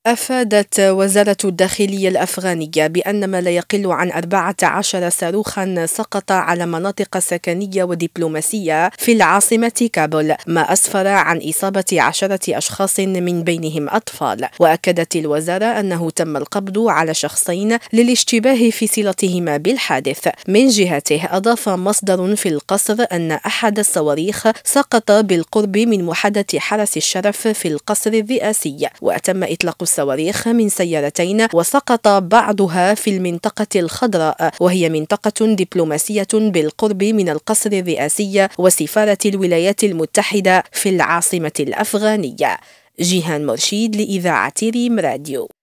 أفادت وزارة الداخلية الأفغانية بأن ما لا يقل عن 14 صاروخا سقط على مناطق سكنية ودبلوماسية في العاصمة كابول، ما أسفر عن إصابة 10 أشخاص من بينهم أطفال. وأكدت الوزارة أنه تم القبض على شخصين للاشتباه في صلتهما بالحادث. من جهته أضاف مصدر في القصر أن أحد الصواريخ سقط بالقرب من محدة حرس الشرف في القصر الرئاسي، وتم إطلاق الصواريخ من سيارتين وسقط بعضها في المنطقة الخضراء، وهي منطقة دبلوماسية بالقرب من القصر الرئاسي وسفارة الولايات المتحدة في العاصمة الأفغانية. جيهان مرشيد لإذاعة ريم راديو.